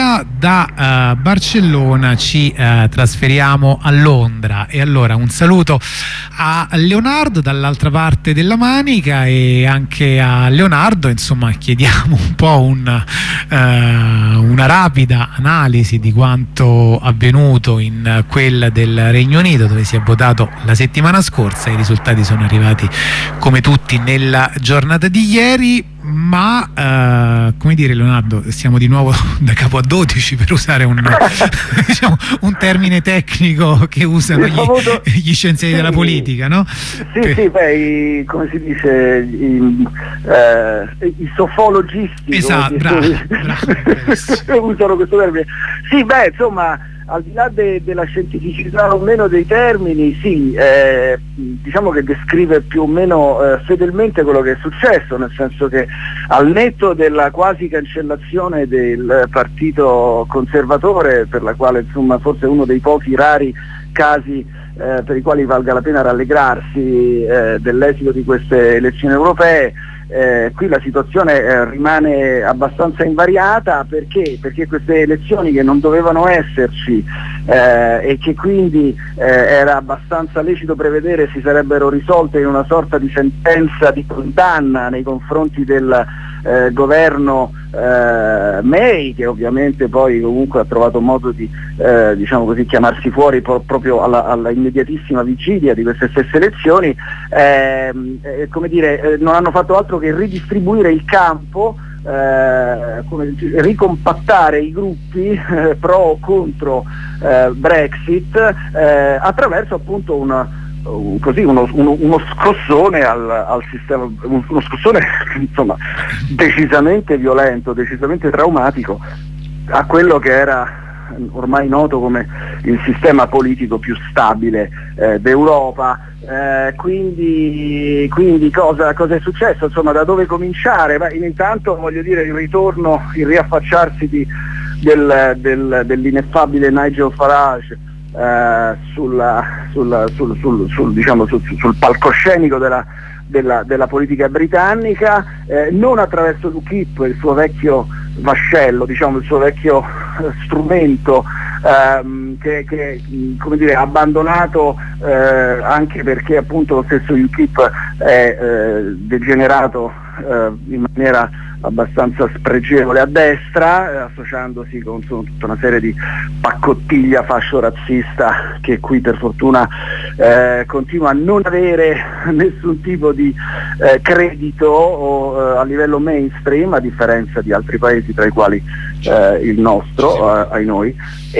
Roma. Da Barcellona ci trasferiamo a Londra, e allora un saluto a Leonardo dall'altra parte della Manica, e anche a Leonardo insomma chiediamo un po' una rapida analisi di quanto avvenuto in quel del Regno Unito, dove si è votato la settimana scorsa. I risultati sono arrivati come tutti nella giornata di ieri, ma come dire, Leonardo, siamo di nuovo da capo a 12, per usare un, diciamo, un termine tecnico che usano gli scienziati della politica, no? Sì, beh, come si dice, i sofologisti, esatto, bravo. Usano questo termine. Sì, beh, insomma, al di là della scientificità o meno dei termini, sì, diciamo che descrive più o meno fedelmente quello che è successo, nel senso che al netto della quasi cancellazione del partito conservatore, per la quale insomma forse è uno dei pochi rari casi per i quali valga la pena rallegrarsi dell'esito di queste elezioni europee, qui la situazione rimane abbastanza invariata. Perché queste elezioni, che non dovevano esserci e che quindi era abbastanza lecito prevedere si sarebbero risolte in una sorta di sentenza di condanna nei confronti del governo May, che ovviamente poi comunque ha trovato modo di diciamo così, chiamarsi fuori proprio alla immediatissima vigilia di queste stesse elezioni, come dire, non hanno fatto altro che ridistribuire il campo, ricompattare i gruppi pro o contro Brexit attraverso appunto uno scossone al sistema, uno scossone insomma decisamente violento, decisamente traumatico a quello che era ormai noto come il sistema politico più stabile d'Europa. Quindi cosa è successo? Insomma, da dove cominciare? Beh, intanto voglio dire il riaffacciarsi dell'ineffabile Nigel Farage sul palcoscenico della politica britannica, non attraverso l'UKIP, il suo vecchio vascello, diciamo il suo vecchio strumento che come dire, ha abbandonato anche perché appunto lo stesso UKIP è degenerato in maniera abbastanza spregevole a destra, associandosi con tutta una serie di paccottiglia fascio-razzista che qui per fortuna continua a non avere nessun tipo di credito a livello mainstream, a differenza di altri paesi tra i quali il nostro, ai noi,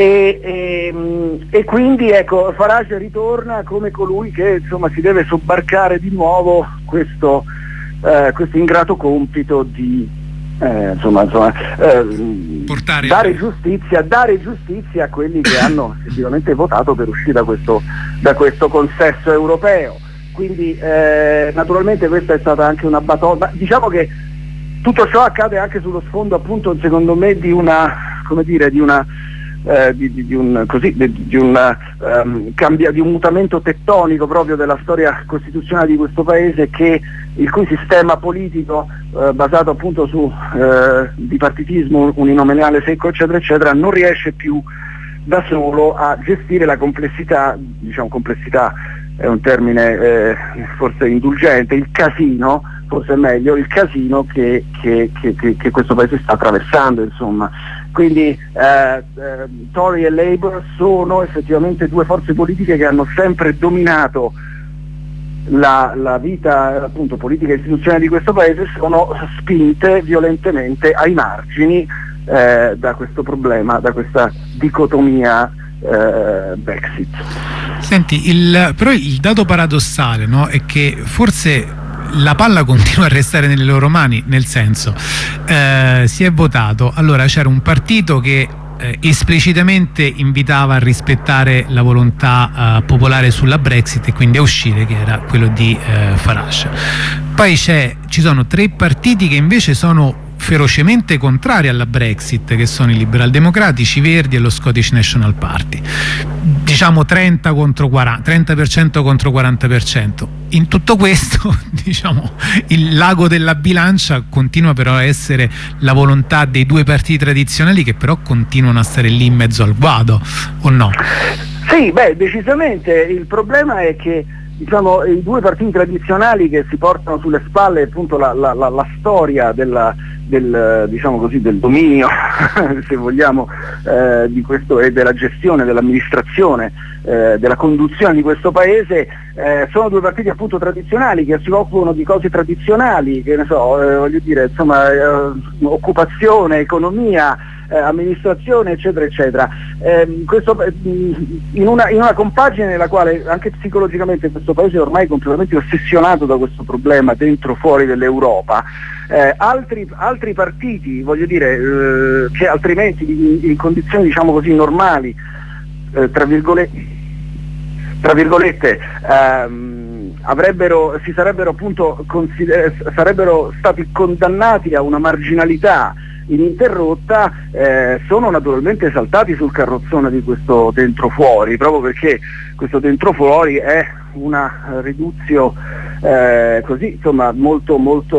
e quindi ecco, Farage ritorna come colui che insomma si deve sobbarcare di nuovo questo ingrato compito di dare giustizia a quelli che hanno effettivamente votato per uscire da questo consesso europeo. Quindi naturalmente questa è stata anche una batosta. Diciamo che tutto ciò accade anche sullo sfondo, appunto, secondo me, di un mutamento tettonico proprio della storia costituzionale di questo paese, il cui sistema politico basato appunto su bipartitismo uninominale secco eccetera eccetera non riesce più da solo a gestire la complessità, diciamo complessità è un termine forse indulgente, il casino, forse è meglio, il casino che questo paese sta attraversando, insomma. Quindi Tory e Labour sono effettivamente due forze politiche che hanno sempre dominato la vita appunto politica e istituzionale di questo paese, sono spinte violentemente ai margini da questo problema, da questa dicotomia Brexit. Senti, però il dato paradossale, no, è che forse la palla continua a restare nelle loro mani, nel senso si è votato, allora c'era un partito che esplicitamente invitava a rispettare la volontà popolare sulla Brexit e quindi a uscire, che era quello di Farage. Poi ci sono tre partiti che invece sono ferocemente contrari alla Brexit, che sono i liberal democratici, i Verdi e lo Scottish National Party, diciamo 30% contro 40%. In tutto questo, diciamo, il l'ago della bilancia continua però a essere la volontà dei due partiti tradizionali, che però continuano a stare lì in mezzo al guado, o no? Sì, beh, decisamente. Il problema è che, diciamo, i due partiti tradizionali che si portano sulle spalle appunto la storia diciamo così, del dominio se vogliamo, di questo, e della gestione, dell'amministrazione, della conduzione di questo paese, sono due partiti appunto tradizionali che si occupano di cose tradizionali, che ne so, voglio dire, insomma, occupazione, economia, amministrazione, eccetera eccetera. Questo, in una compagine nella quale anche psicologicamente questo paese è ormai completamente ossessionato da questo problema dentro fuori dell'Europa, altri partiti, voglio dire, che altrimenti in condizioni, diciamo così, normali, tra virgolette, sarebbero stati condannati a una marginalità ininterrotta, sono naturalmente saltati sul carrozzone di questo dentro fuori, proprio perché questo dentro fuori è una riduzio così, insomma, molto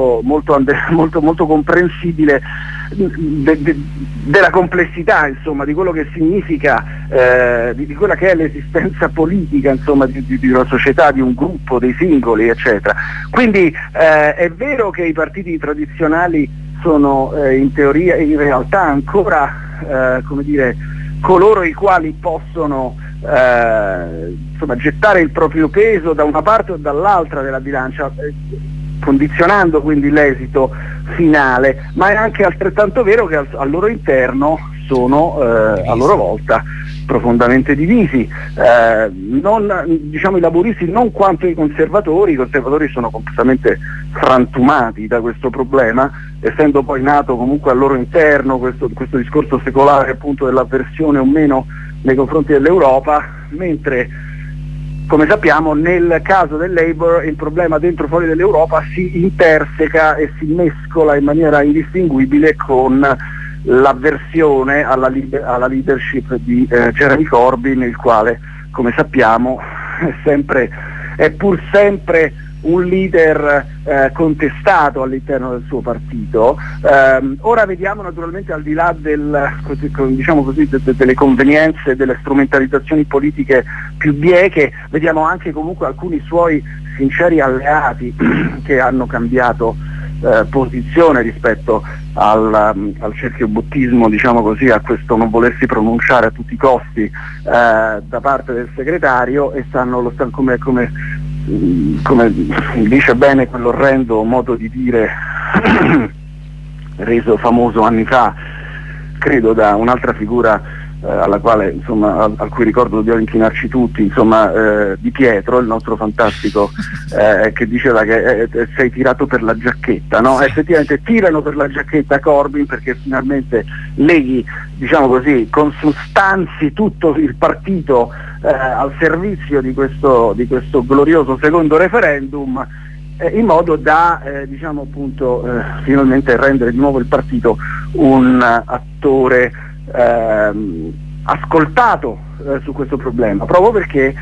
comprensibile della complessità, insomma, di quello che significa, di quella che è l'esistenza politica, insomma, di una società, di un gruppo, dei singoli, eccetera. Quindi è vero che i partiti tradizionali sono in teoria, in realtà, ancora come dire, coloro i quali possono insomma, gettare il proprio peso da una parte o dall'altra della bilancia, condizionando quindi l'esito finale, ma è anche altrettanto vero che al loro interno sono a loro volta profondamente divisi, diciamo, i laburisti non quanto i conservatori sono completamente frantumati da questo problema, essendo poi nato comunque al loro interno questo discorso secolare appunto dell'avversione o meno nei confronti dell'Europa, mentre, come sappiamo, nel caso del Labour il problema dentro fuori dell'Europa si interseca e si mescola in maniera indistinguibile con l'avversione alla leadership di Jeremy Corbyn, il quale, come sappiamo, è pur sempre un leader contestato all'interno del suo partito. Ora vediamo, naturalmente, al di là diciamo così, delle convenienze, delle strumentalizzazioni politiche più bieche, vediamo anche comunque alcuni suoi sinceri alleati che hanno cambiato posizione rispetto al cerchiobottismo, diciamo così, a questo non volersi pronunciare a tutti i costi da parte del segretario, e stanno come dice bene quell'orrendo modo di dire reso famoso anni fa, credo, da un'altra figura alla quale, insomma, al cui ricordo dobbiamo inchinarci tutti, insomma, Di Pietro, il nostro fantastico, che diceva che sei tirato per la giacchetta, no? Effettivamente tirano per la giacchetta Corbyn, perché finalmente leghi, diciamo così, consustanzi tutto il partito al servizio di questo glorioso secondo referendum, in modo da diciamo appunto finalmente rendere di nuovo il partito un attore ascoltato su questo problema, proprio perché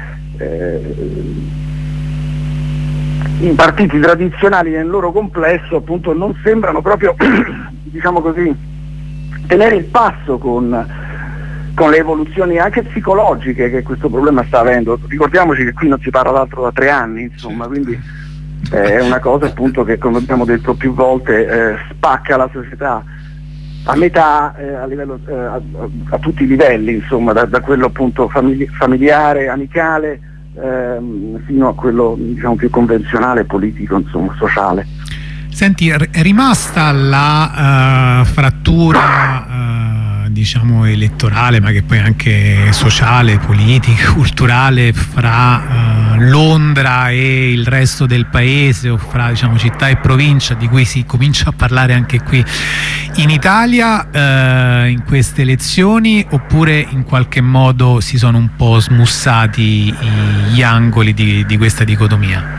i partiti tradizionali nel loro complesso appunto non sembrano proprio diciamo così tenere il passo con le evoluzioni anche psicologiche che questo problema sta avendo. Ricordiamoci che qui non si parla d'altro da 3 anni, insomma, quindi è una cosa appunto che, come abbiamo detto più volte, spacca la società a metà, a livello, a tutti i livelli, insomma, da quello appunto familiare, amicale, fino a quello, diciamo, più convenzionale, politico, insomma, sociale. Senti, è rimasta la frattura diciamo elettorale, ma che poi anche sociale, politica, culturale, fra Londra e il resto del paese, o fra, diciamo, città e provincia, di cui si comincia a parlare anche qui in Italia in queste elezioni, oppure in qualche modo si sono un po' smussati gli angoli di questa dicotomia?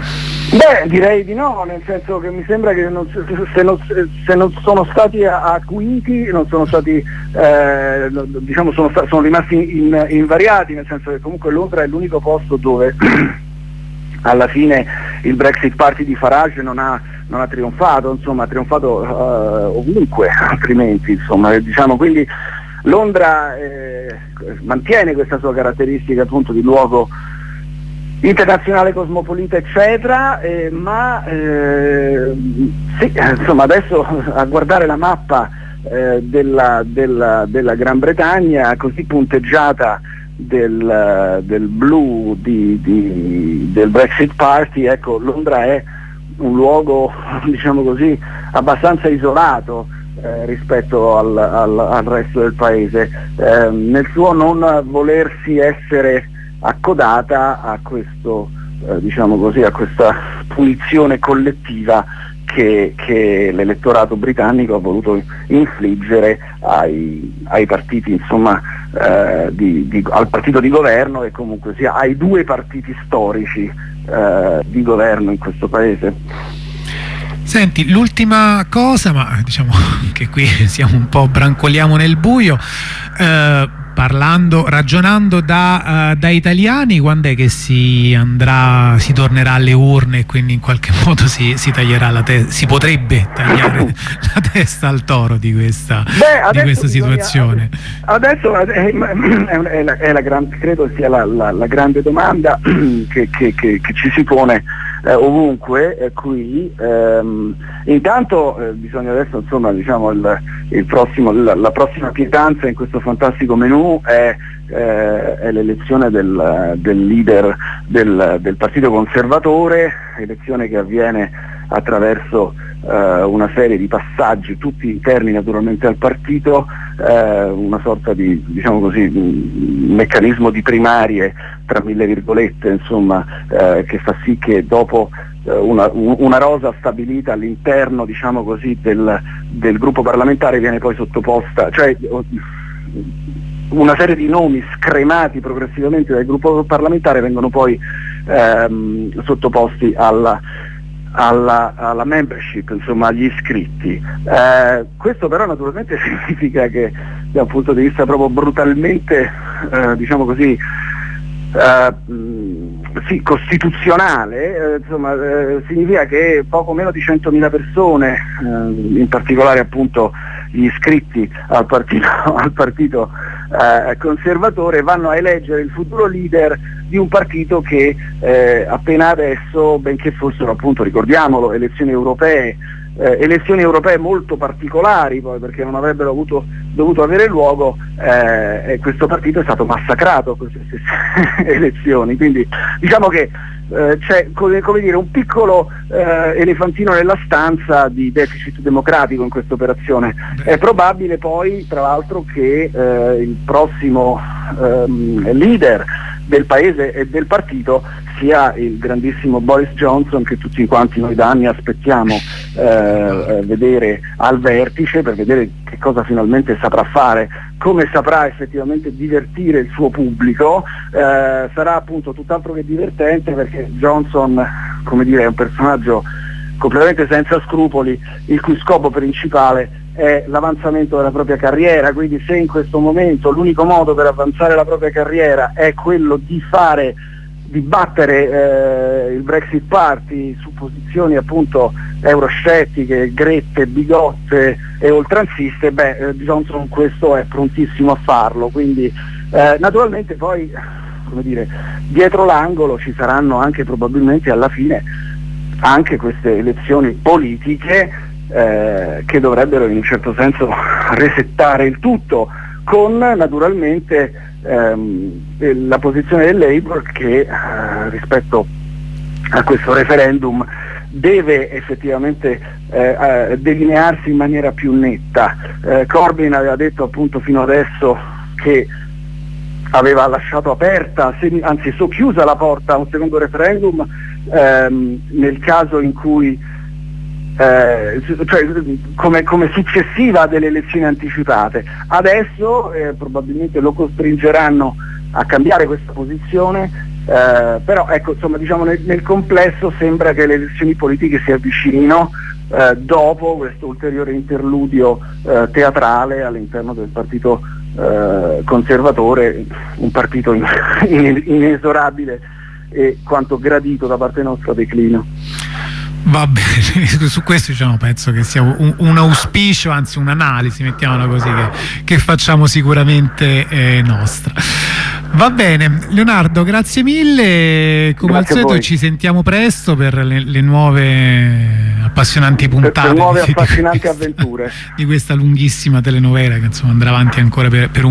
Beh, direi di no, nel senso che mi sembra che se non sono stati acuiti, non sono stati, diciamo, sono rimasti invariati, nel senso che comunque Londra è l'unico posto dove alla fine il Brexit Party di Farage non ha trionfato, insomma, ha trionfato ovunque, altrimenti, insomma, diciamo, quindi Londra mantiene questa sua caratteristica appunto di luogo internazionale, cosmopolita, eccetera, ma sì, insomma, adesso a guardare la mappa della Gran Bretagna così punteggiata del blu del Brexit Party, ecco, Londra è un luogo, diciamo così, abbastanza isolato rispetto al resto del paese, nel suo non volersi essere accodata a questo, diciamo così, a questa punizione collettiva che l'elettorato britannico ha voluto infliggere ai partiti, insomma, al partito di governo e comunque sia ai due partiti storici di governo in questo paese. Senti, l'ultima cosa, ma diciamo che qui siamo un po' brancoliamo nel buio, ragionando da italiani, quando è che si tornerà alle urne e quindi in qualche modo si taglierà si potrebbe tagliare la testa al toro di questa situazione? Adesso è la grande, credo sia la grande domanda che ci si pone ovunque qui. Intanto bisogna adesso, insomma, diciamo, la prossima pietanza in questo fantastico menù è l'elezione del leader del Partito Conservatore, elezione che avviene attraverso una serie di passaggi, tutti interni naturalmente al partito, una sorta di, diciamo così, meccanismo di primarie tra mille virgolette, insomma, che fa sì che dopo una rosa stabilita all'interno, diciamo così, del gruppo parlamentare viene poi sottoposta, cioè una serie di nomi scremati progressivamente dal gruppo parlamentare vengono poi sottoposti alla membership, insomma, agli iscritti. Questo però naturalmente significa che da un punto di vista proprio brutalmente, diciamo così, sì, costituzionale, insomma, significa che poco meno di 100.000 persone, in particolare appunto gli iscritti al partito conservatore, vanno a eleggere il futuro leader di un partito che appena adesso, benché fossero appunto, ricordiamolo, elezioni europee molto particolari poi, perché non avrebbero dovuto avere luogo, questo partito è stato massacrato a queste stesse elezioni, quindi diciamo che c'è, come dire, un piccolo elefantino nella stanza di deficit democratico in questa operazione. È probabile poi, tra l'altro, che il prossimo leader del paese e del partito sia il grandissimo Boris Johnson, che tutti quanti noi da anni aspettiamo vedere al vertice, per vedere che cosa finalmente saprà fare, come saprà effettivamente divertire il suo pubblico. Sarà appunto tutt'altro che divertente, perché Johnson, come dire, è un personaggio completamente senza scrupoli, il cui scopo principale è l'avanzamento della propria carriera, quindi se in questo momento l'unico modo per avanzare la propria carriera è quello di battere il Brexit Party su posizioni appunto euroscettiche, grette, bigotte e oltranziste, Johnson questo è prontissimo a farlo, quindi naturalmente poi, come dire, dietro l'angolo ci saranno anche probabilmente alla fine anche queste elezioni politiche che dovrebbero in un certo senso resettare il tutto, con naturalmente la posizione del Labour che rispetto a questo referendum deve effettivamente delinearsi in maniera più netta. Corbyn aveva detto appunto fino adesso che aveva lasciato aperta, anzi chiusa la porta a un secondo referendum nel caso in cui cioè, come successiva delle elezioni anticipate. Adesso probabilmente lo costringeranno a cambiare questa posizione Però ecco, insomma, diciamo nel complesso sembra che le elezioni politiche si avvicinino dopo questo ulteriore interludio teatrale all'interno del partito conservatore, un partito inesorabile e quanto gradito da parte nostra declino. Va bene, su questo diciamo, penso che sia un auspicio, anzi un'analisi, mettiamola così, che facciamo sicuramente nostra. Va bene, Leonardo, grazie mille, come al solito ci sentiamo presto per le nuove appassionanti puntate, per nuove affascinanti avventure di questa lunghissima telenovela che insomma andrà avanti ancora per un